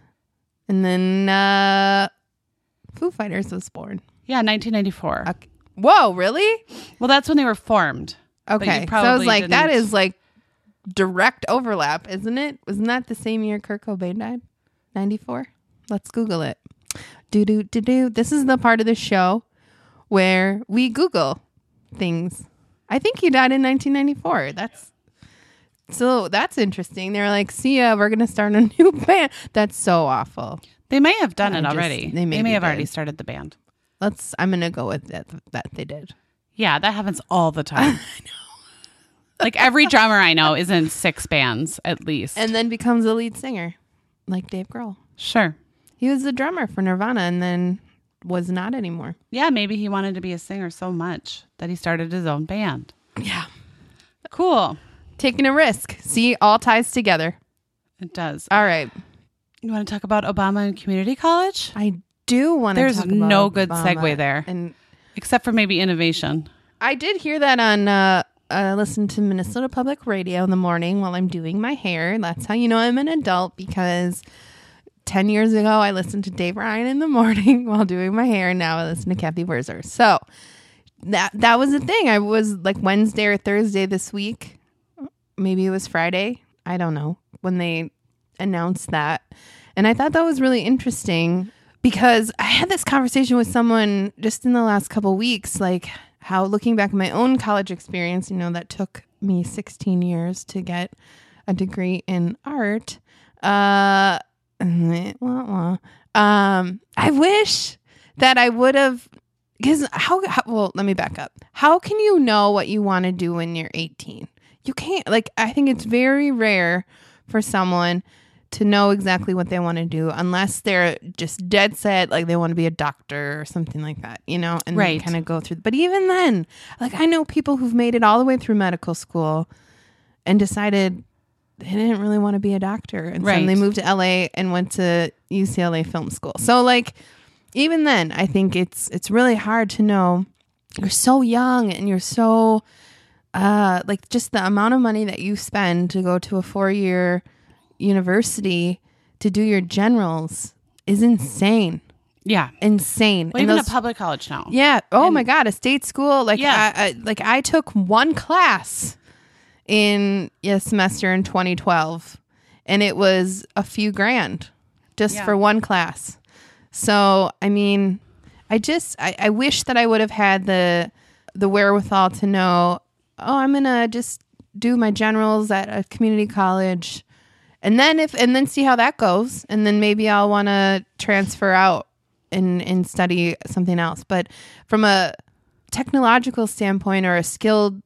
And then uh, Foo Fighters was born. Yeah, nineteen ninety-four. Okay. Whoa, really? Well, that's when they were formed. But you Okay. So I was probably like, that didn't- is like direct overlap, isn't it? Wasn't that the same year Kurt Cobain died? ninety-four? Let's Google it. Do do do do. This is the part of the show where we Google things. I think he died in nineteen ninety-four. That's so that's interesting. They're like, see ya, we're gonna start a new band. That's so awful. They may have done I it just- already. they They, maybe may have did. already started the band. Let's I'm gonna go with that that they did. Yeah, that happens all the time. I know. Like every drummer I know is in six bands at least. And then becomes a lead singer, like Dave Grohl. Sure. He was the drummer for Nirvana and then was not anymore. Yeah, maybe he wanted to be a singer so much that he started his own band. Yeah. Cool. Taking a risk. See, all ties together. It does. All right. You want to talk about Obama and community college? I do want to There's talk about no good Obama. segue there. And Except for maybe innovation. I did hear that on, uh, I listen to Minnesota Public Radio in the morning while I'm doing my hair. That's how you know I'm an adult, because ten years ago I listened to Dave Ryan in the morning while doing my hair, and now I listen to Kathy Werzer. So that that was the thing. I was like Wednesday or Thursday this week. Maybe it was Friday. I don't know, when they announced that. And I thought that was really interesting because I had this conversation with someone just in the last couple weeks, like how looking back at my own college experience, you know, that took me sixteen years to get a degree in art. Uh, wah, wah. Um, I wish that I would have, because how, how, well, let me back up. How can you know what you want to do when you're eighteen? You can't, like, I think it's very rare for someone to know exactly what they want to do unless they're just dead set, like they want to be a doctor or something like that, you know, and Right. kind of go through. But even then, like, I know people who've made it all the way through medical school and decided they didn't really want to be a doctor. And Right. so they moved to L A and went to U C L A Film School. So, like, even then, I think it's it's really hard to know. You're so young and you're so, uh, like, just the amount of money that you spend to go to a four-year university to do your generals is insane. Yeah. Insane. Well, And even those- a public college now. yeah. Oh And- my God. A state school. Like, Yeah. I, I, like I took one class in a semester in twenty twelve, and it was a few grand just Yeah. for one class. So, I mean, I just, I, I wish that I would have had the, the wherewithal to know, oh, I'm going to just do my generals at a community college. And then if and then see how that goes, and then maybe I'll want to transfer out and and study something else. But from a technological standpoint, or a skilled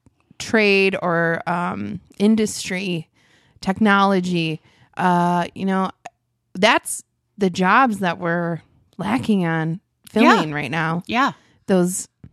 trade or um, industry, technology, uh, you know, that's the jobs that we're lacking on filling right now. Yeah. Those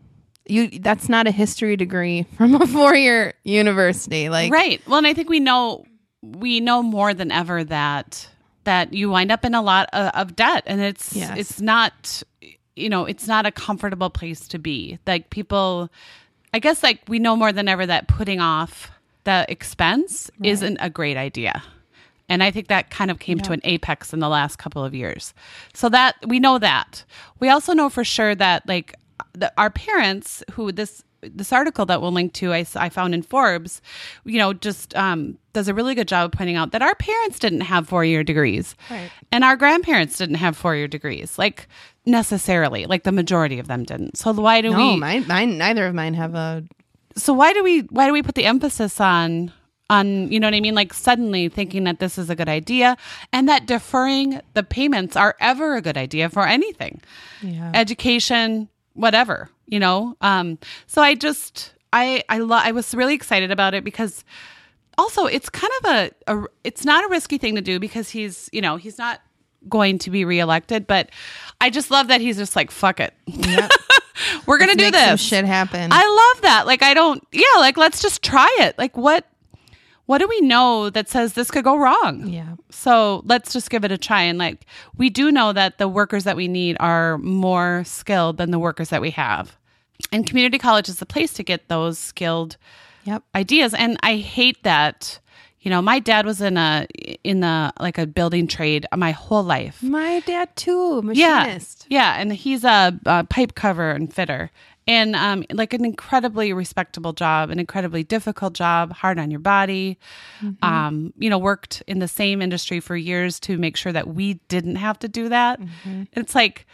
You that's not a history degree from a four-year university. Like right. Well, and I think we know we know more than ever that that you wind up in a lot of, of debt, and it's Yes. it's not you know it's not a comfortable place to be. Like people, I guess like we know more than ever that putting off the expense Right. isn't a great idea. And I think that kind of came Yeah. to an apex in the last couple of years. So that we know that. We also know for sure that like the, our parents who this this article that we'll link to, I, I found in Forbes, you know, just um, does a really good job of pointing out that our parents didn't have four-year degrees. Right. And our grandparents didn't have four-year degrees, like necessarily, like the majority of them didn't. So why do no, we... mine, mine, neither of mine have a. So why do we why do we put the emphasis on on you know what I mean, like suddenly thinking that this is a good idea and that deferring the payments are ever a good idea for anything, Yeah. education, whatever, you know. Um, so I just I I lo- I was really excited about it because also it's kind of a, a it's not a risky thing to do because he's you know he's not going to be reelected, but I just love that he's just like fuck it. Yep. We're gonna Let's do make this. some shit happen. I love that. Like, I don't, yeah, like, let's just try it. Like, what, what do we know that says this could go wrong? Yeah. So let's just give it a try. And like, we do know that the workers that we need are more skilled than the workers that we have. And community college is the place to get those skilled Yep. ideas. And I hate that, you know, my dad was in a, in the, like a building trade my whole life. My dad too, Yeah. machinist. Yeah. And he's a, a pipe cover and fitter. And um, like an incredibly respectable job, an incredibly difficult job, hard on your body. Mm-hmm. Um, you know, worked in the same industry for years to make sure that we didn't have to do that. Mm-hmm. It's like,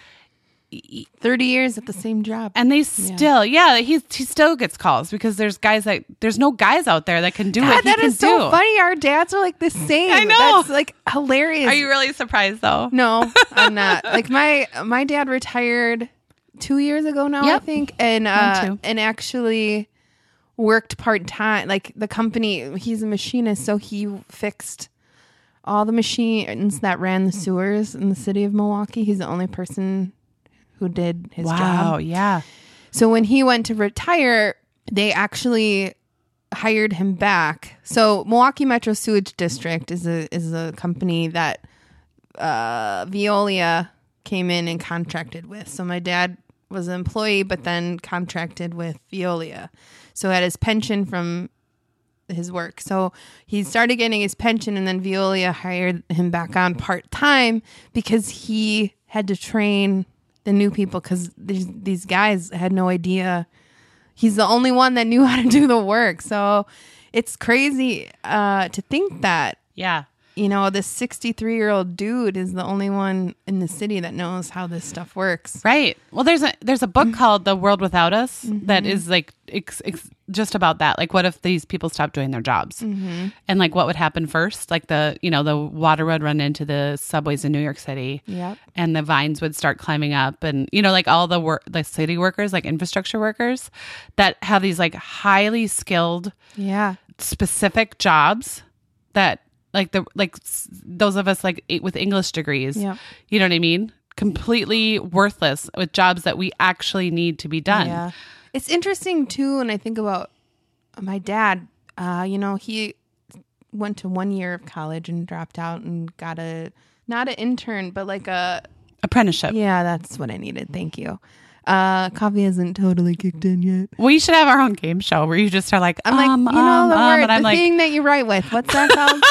thirty years at the same job. and they still, yeah, he he still gets calls because there's guys that there's no guys out there that can do God, what he that can is so do. funny. Our dads are like the same. I know. That's like hilarious. Are you really surprised though? No, I'm not. Like my my dad retired two years ago now, Yep. I think, and Mine uh, too. and actually worked part time. Like the company, he's a machinist, so he fixed all the machines that ran the sewers in the city of Milwaukee. He's the only person who did his Wow. job. Yeah. So when he went to retire, they actually hired him back. So Milwaukee Metro Sewage District is a is a company that uh, Veolia came in and contracted with. So my dad was an employee, but then contracted with Veolia. So had his pension from his work. So he started getting his pension, and then Veolia hired him back on part time because he had to train the new people because these guys had no idea. He's the only one that knew how to do the work. So it's crazy uh, to think that, Yeah. you know, this sixty-three year old dude is the only one in the city that knows how this stuff works. Right. Well, there's a there's a book Mm-hmm. called The World Without Us that is like ex, ex, just about that. Like, what if these people stopped doing their jobs, Mm-hmm. and like what would happen first? Like the you know the water would run into the subways in New York City, Yep. and the vines would start climbing up, and you know like all the work, the city workers, like infrastructure workers, that have these like highly skilled, Yeah. specific jobs that. Like the like s- those of us like with English degrees, Yeah. you know what I mean? Completely worthless with jobs that we actually need to be done. Yeah. It's interesting too when I think about my dad. Uh, you know, he went to one year of college and dropped out and got a not an intern, but like a Apprenticeship. yeah, that's what I needed. Thank you. Uh, coffee hasn't totally kicked in yet. We should have our own game show where you just are like, I'm like, um, you know, um, the um, word, and I'm the like, thing that you write with. What's that called?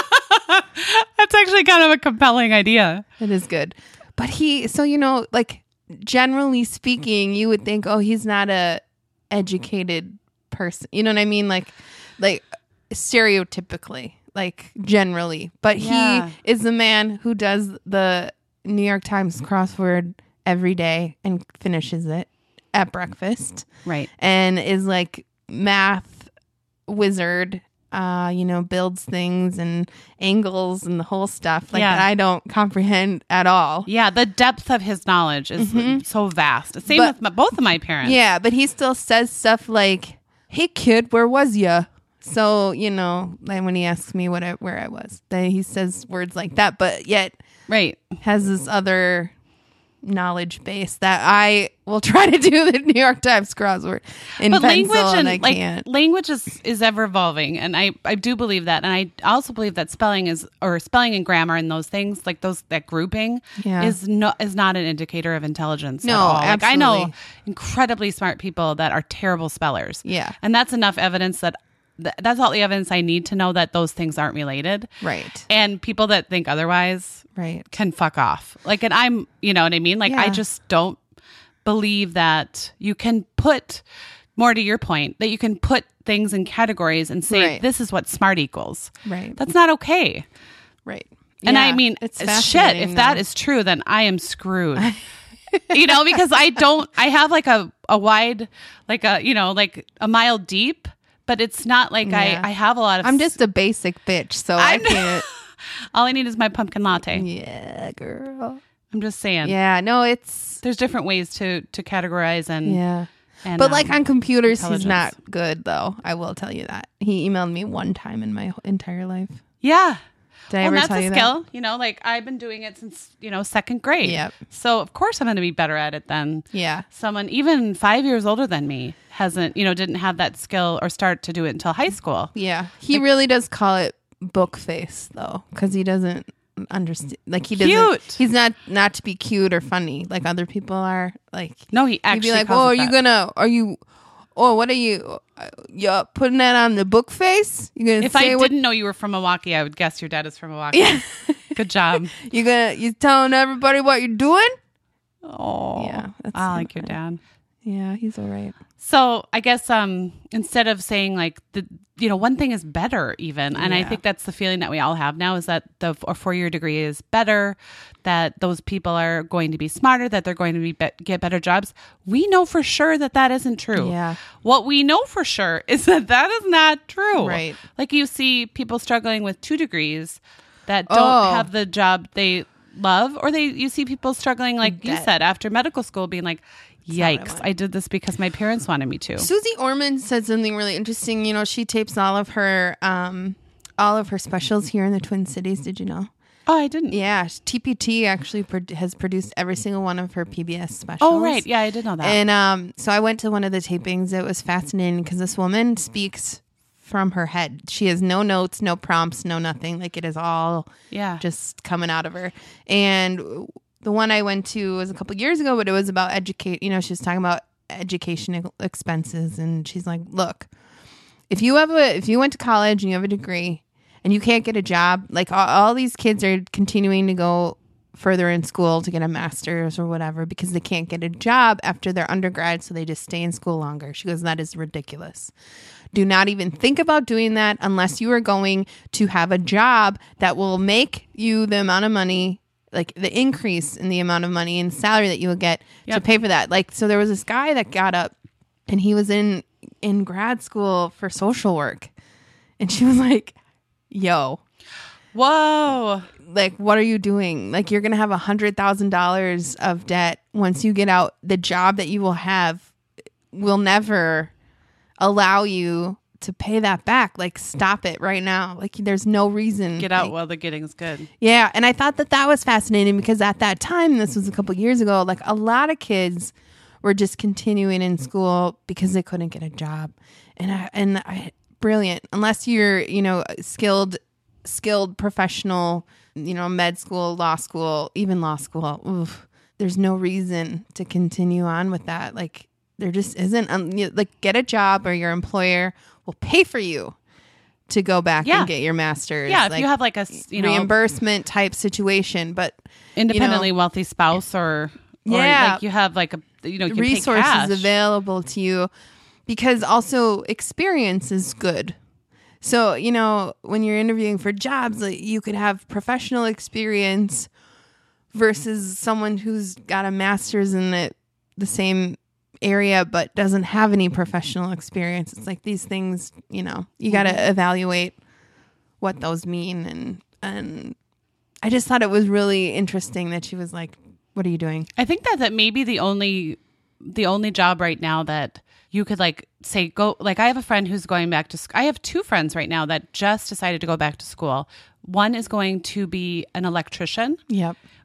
that's actually kind of a compelling idea. It is good. But he, so, you know, like generally speaking, you would think, oh, he's not a educated person. You know what I mean? Like, like stereotypically, like generally. But Yeah. he is the man who does the New York Times crossword every day and finishes it at breakfast Right. and is like math wizard. Uh, you know, builds things and angles and the whole stuff like Yeah. that I don't comprehend at all. Yeah. The depth of his knowledge is so vast. Same Mm-hmm. But- with my, both of my parents. Yeah, but he still says stuff like, "Hey kid, where was ya?" So, you know, like when he asks me what I, where I was, then he says words like that, but yet Right. has this other knowledge base that I will try to do the New York Times crossword in But pencil, language and and I like can't. language is, is ever evolving, and I, I do believe that, and I also believe that spelling is or spelling and grammar and those things like those that grouping Yeah. is no is not an indicator of intelligence. No, at all. Like I know absolutely. incredibly smart people that are terrible spellers. Yeah. and that's enough evidence that th- that's all the evidence I need to know that those things aren't related. Right. And people that think otherwise Right. can fuck off. Like, and I'm, you know what I mean? Like, I Yeah. just don't believe that you can put, more to your point, that you can put things in categories and say, Right. this is what smart equals. Right. That's not okay. Right. And Yeah, I mean, it's shit, fascinating, if that though. is true, then I am screwed. You know, because I don't, I have like a, a wide, like a, you know, like a mile deep, but it's not like Yeah. I, I have a lot of, I'm just a basic bitch, so I I'm- can't. all I need is my pumpkin latte. Yeah, girl. I'm just saying. Yeah, no, it's There's different ways to, to categorize and, yeah. and But like um, on computers, he's intelligence. not good though. I will tell you that. He emailed me one time in my entire life. yeah. Did I Well, ever that's tell a you skill. You know, like I've been doing it since, you know, second grade. Yep. So of course I'm going to be better at it than that? Yeah. someone even five years older than me hasn't, you know, didn't have that skill or start to do it until high school. Yeah. He really does call it book face though, because he doesn't understand. Like he doesn't. Cute. He's not not to be cute or funny like other people are. Like No, he he'd actually be like, calls "Oh, it are you that. gonna? Are you? Oh, what are you? Uh, you putting that on the book face? You gonna If say I what? didn't know you were from Milwaukee, I would guess your dad is from Milwaukee. Yeah. Good job. You gonna you telling everybody what you're doing? Oh, Yeah, that's I like your funny. dad. Yeah, he's all right. So I guess um instead of saying like the you know one thing is better even, and I Yeah. think that's the feeling that we all have now is that the a four year degree is better, that those people are going to be smarter, that they're going to be, be get better jobs. We know for sure that that isn't true. Yeah. What we know for sure is that that is not true. Right. Like you see people struggling with two degrees that don't Oh. have the job they love, or they you see people struggling like you Debt. said after medical school being like, not what I yikes, want. I did this because my parents wanted me to. Susie Orman said something really interesting. You know, she tapes all of her um all of her specials here in the Twin Cities. Did you know? Oh, I didn't. Yeah, T P T actually pro- has produced every single one of her P B S specials. Oh, right. Yeah, I did know that. And um, so I went to one of the tapings. It was fascinating because this woman speaks from her head. She has no notes, no prompts, no nothing. Like it is all yeah. just coming out of her. And the one I went to was a couple years ago, but it was about educate. You know, she was talking about education expenses, and she's like, "Look, if you have a, if you went to college and you have a degree, and you can't get a job, like all, all these kids are continuing to go further in school to get a master's or whatever because they can't get a job after their undergrad, so they just stay in school longer." She goes, "That is ridiculous. Do not even think about doing that unless you are going to have a job that will make you the amount of money, like the increase in the amount of money and salary that you will get to Yep. pay for that." Like, so there was this guy that got up and he was in, in grad school for social work. And she was like, "Yo, Whoa. like, what are you doing? Like, you're going to have a hundred thousand dollars of debt once you get out. The job that you will have will never allow you to pay that back. Like, stop it right now. Like, there's no reason. Get out Like, while the getting's good. yeah. And I thought that that was fascinating because at that time, this was a couple years ago, like a lot of kids were just continuing in school because they couldn't get a job. And I, and I, brilliant. Unless you're, you know, skilled, skilled professional, you know, med school, law school, even law school. Oof, there's no reason to continue on with that. Like, there just isn't. Um, you, like, get a job or your employer will pay for you to go back Yeah. and get your master's. Yeah, if like, you have like a s- you know reimbursement type situation, but independently you know, wealthy spouse or, or Yeah. like you have like a you know you can pay resources cash. available to you, because also experience is good. So, you know, when you're interviewing for jobs, like, you could have professional experience versus someone who's got a master's in the, the same area but doesn't have any professional experience. It's like these things, you know, you got to Mm-hmm. evaluate what those mean. And, and I just thought it was really interesting that she was like, "What are you doing?" I think that that may be the only the only job right now that you could like say go like I have a friend who's going back to sc- I have two friends right now that just decided to go back to school. One is going to be an electrician. Yep.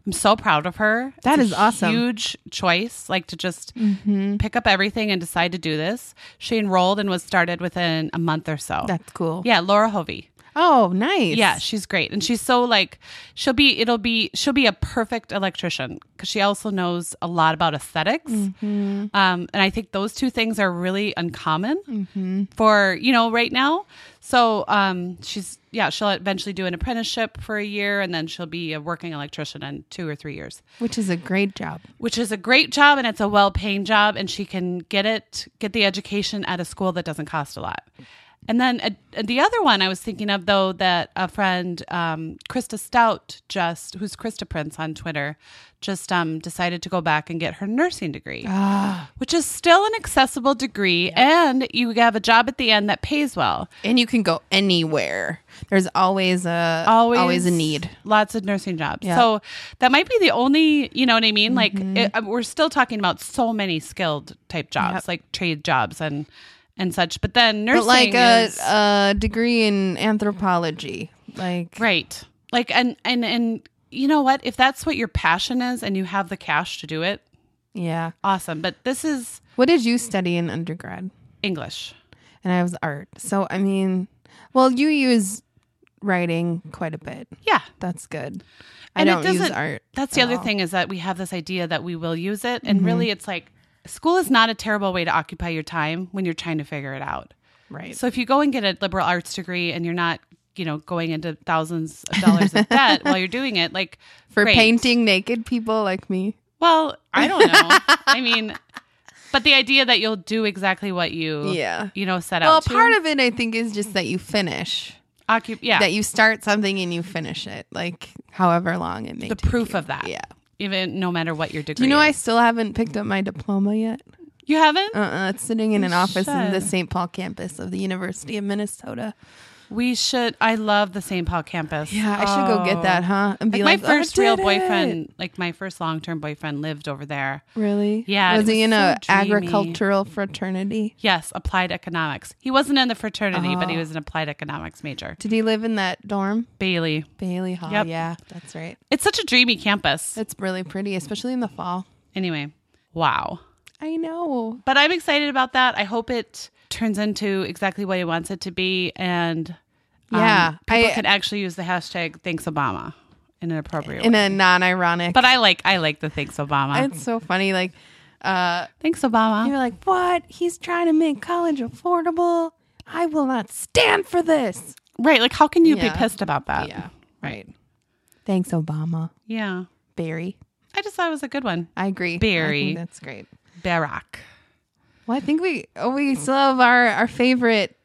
I'm so proud of her. That It's is a awesome. Huge choice, like to just Mm-hmm. pick up everything and decide to do this. She enrolled and was started within a month or so. That's cool. Yeah, Laura Hovey. Oh, nice. Yeah, she's great. And she's so like, she'll be, it'll be, she'll be a perfect electrician because she also knows a lot about aesthetics. Mm-hmm. Um, and I think those two things are really uncommon Mm-hmm. for, you know, right now. So um, she's, yeah, she'll eventually do an apprenticeship for a year and then she'll be a working electrician in two or three years, Which is a great job. which is a great job and it's a well paying job. And she can get it, get the education at a school that doesn't cost a lot. And then uh, the other one I was thinking of, though, that a friend, um, Krista Stout, just who's Krista Prince on Twitter, just um, decided to go back and get her nursing degree, Ah. which is still an accessible degree, and you have a job at the end that pays well. And you can go anywhere. There's always a Always, always, a need. Lots of nursing jobs. Yeah. So that might be the only, you know what I mean? Mm-hmm. Like it, we're still talking about so many skilled type jobs, Yep. like trade jobs and and such. But then nursing But like a, is a degree in anthropology. Like right. Like and and and you know what? If that's what your passion is and you have the cash to do it, yeah. awesome. But this is What did you study in undergrad? English. And I was art. So I mean, well, you use writing quite a bit. Yeah. That's good. I And it don't use doesn't- art. That's the at other all. thing is that we have this idea that we will use it. And Mm-hmm. really it's like school is not a terrible way to occupy your time when you're trying to figure it out. Right. So if you go and get a liberal arts degree and you're not, you know, going into thousands of dollars of debt while you're doing it, like For great. painting naked people like me. Well, I don't know. I mean, but the idea that you'll do exactly what you, Yeah. you know, set Well, out to. part of it I think is just that you finish. Occup- yeah. That you start something and you finish it. Like however long it may the take proof you. of that. Yeah. Even no matter what your degree Do you know I is. still haven't picked up my diploma yet? You haven't? Uh-uh. It's sitting in an You office in the should. Saint Paul campus of the University of Minnesota. We should. I love the Saint Paul campus. Yeah, I should go Oh. get that, huh? And Like be my like, first "I real did it." boyfriend, like my first long term boyfriend lived over there. Really? Yeah, Was it he was in so a dreamy. agricultural fraternity? Yes, applied economics. He wasn't in the fraternity, but he Oh. was an applied economics major. Did he live in that dorm? Bailey. Bailey Hall. Yep. Yeah, that's right. It's such a dreamy campus. It's really pretty, especially in the fall. Anyway, wow. I know. But I'm excited about that. I hope it turns into exactly what he wants it to be. And um, Yeah, people I- can actually use the hashtag thanks Obama in an appropriate In way. a non-ironic. But I like I like the thanks Obama. It's so funny. Like, uh, Thanks Obama. you're like, what? He's trying to make college affordable. I will not stand for this. Right. Like how can you Yeah. be pissed about that? Yeah, right. Thanks, Obama. Yeah. Barry. I just thought it was a good one. I agree. Barry. I think that's great. Barack. Well, I think we oh, we still have our, our favorite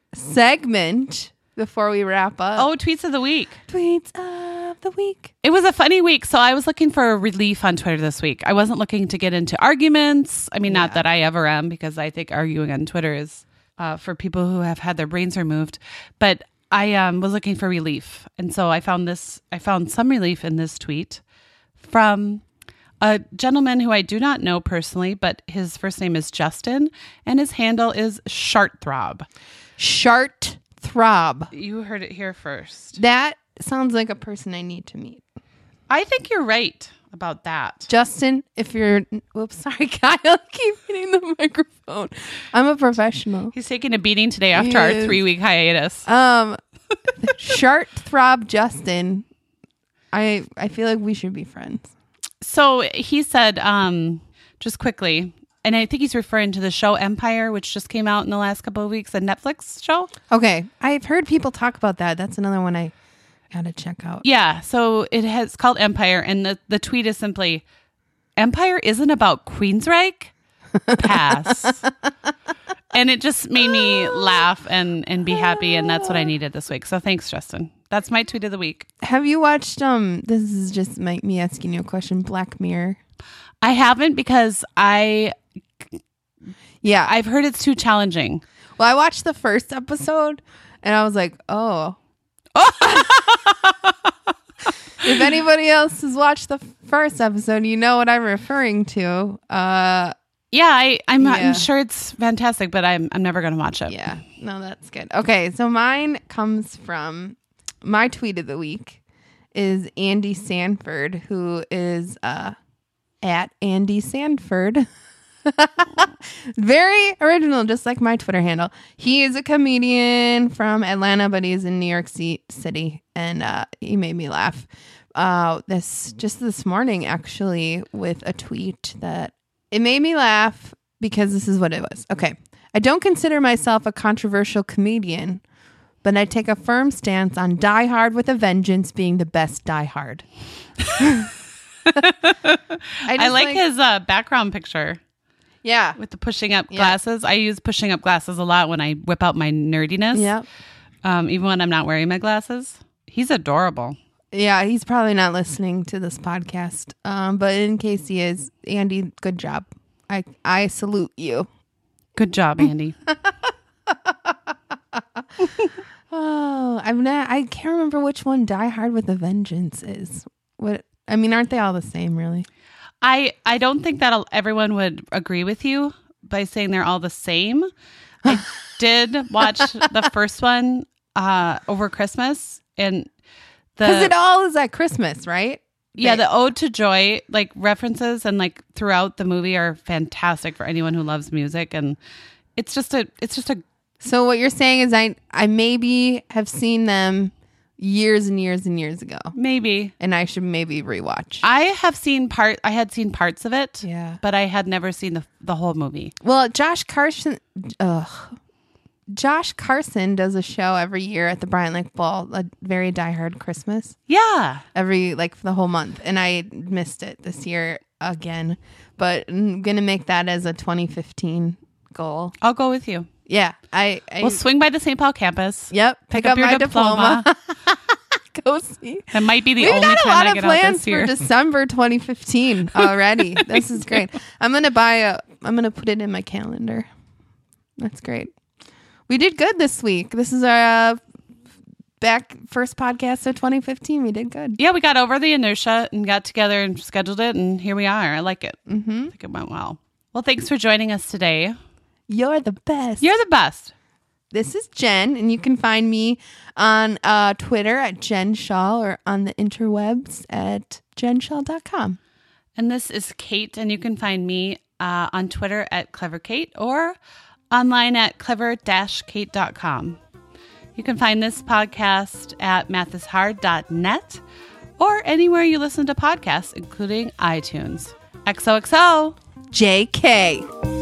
segment before we wrap up. Oh, tweets of the week. Tweets of the week. It was a funny week. So I was looking for relief on Twitter this week. I wasn't looking to get into arguments. I mean, not Yeah. that I ever am, because I think arguing on Twitter is uh, for people who have had their brains removed. But I um, was looking for relief. And so I found this, I found some relief in this tweet from a gentleman who I do not know personally, but his first name is Justin and his handle is Shartthrob. Shart Throb. You heard it here first. That sounds like a person I need to meet. I think you're right about that. Justin, if you're, whoops, sorry, Kyle, I keep hitting the microphone. I'm a professional. He's taking a beating today after He our is. three week hiatus. Um, Shart Throb Justin. I I feel like we should be friends. So he said, um, just quickly, and I think he's referring to the show Empire, which just came out in the last couple of weeks, a Netflix show. Okay, I've heard people talk about that. That's another one I gotta check out. Yeah, so it has it's called Empire, and the, the tweet is simply, Empire isn't about Queensryche? Pass. And it just made me laugh and, and be happy, and that's what I needed this week. So thanks, Justin. That's my tweet of the week. Have you watched? Um, this is just my, me asking you a question. Black Mirror. I haven't because I Yeah, I I've heard it's too challenging. well, I watched the first episode, and I was like, oh. If anybody else has watched the first episode, you know what I'm referring to. Uh, Yeah, I, I'm, Yeah. I'm sure it's fantastic, but I'm I'm never going to watch it. yeah, no, that's good. Okay, so mine comes from my tweet of the week, is Andy Sanford, who is uh, at Andy Sanford. Very original, just like my Twitter handle. He is a comedian from Atlanta, but he's in New York City, and uh, he made me laugh. Uh, this just this morning, actually, with a tweet that it made me laugh because this is what it was. Okay, I don't consider myself a controversial comedian, but I take a firm stance on Die Hard with a Vengeance being the best Die Hard. I, I like, like his uh, background picture. Yeah. With the pushing up glasses. Yeah. I use pushing up glasses a lot when I whip out my nerdiness. Yeah. Um, even when I'm not wearing my glasses. He's adorable. Yeah, he's probably not listening to this podcast. Um, but in case he is, Andy, good job. I I salute you. Good job, Andy. Oh, I'm not. I can't remember which one Die Hard with a Vengeance is. What I mean, aren't they all the same, really? I I don't think that everyone would agree with you by saying they're all the same. I did watch the first one uh, over Christmas, and because it all is at Christmas, right? Yeah, they, the Ode to Joy, like references and like throughout the movie are fantastic for anyone who loves music, and it's just a it's just a. So what you're saying is I I maybe have seen them years and years and years ago. Maybe. And I should maybe rewatch. I have seen part I had seen parts of it. Yeah. But I had never seen the the whole movie. Well, Josh Carson ugh. Josh Carson does a show every year at the Bryant Lake Bowl, a very Die Hard Christmas. Yeah. Every like for the whole month. And I missed it this year again. But I'm gonna make that as a twenty fifteen goal. I'll go with you. Yeah, I, I we'll swing by the Saint Paul campus. Yep, pick, pick up, up your my diploma. diploma. Go see. That might be the We've only got time a lot I of get plans out this year. for December twenty fifteen already. This is great. I'm gonna buy a. I'm gonna put it in my calendar. That's great. We did good this week. This is our uh, back first podcast of twenty fifteen. We did good. Yeah, we got over the inertia and got together and scheduled it, and here we are. I like it. Mm-hmm. I think it went well. Well, thanks for joining us today. You're the best. You're the best. This is Jen, and you can find me on uh, Twitter at Jen Shaw or on the interwebs at jen shaw dot com. And this is Kate, and you can find me uh, on Twitter at Clever Kate or online at clever dash kate dot com. You can find this podcast at math is hard dot net or anywhere you listen to podcasts, including iTunes. X O X O. J K.